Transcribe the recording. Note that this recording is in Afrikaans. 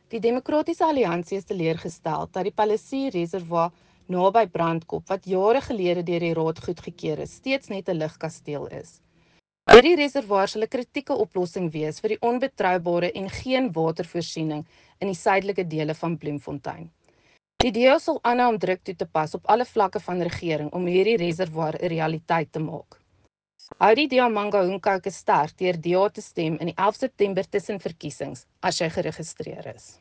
Die Demokratiese Alliansie is teleurgestel dat die Palliser Reservoir naby Brandkop, wat jare gelede deur die raad goedgekeur is, steeds net 'n lugkasteel is. Hierdie reservoir sal 'n kritieke oplossing wees vir die onbetroubare en geen watervoorsiening in die suidelike dele van Bloemfontein. Die DA sal aanhou om druk toe te pas op alle vlakke van regering om hierdie reservoir 'n realiteit te maak. Hou die DA Mangaung-Caucus sterk deur DA te stem in die 11 September tussenverkiesings as jy geregistreer is.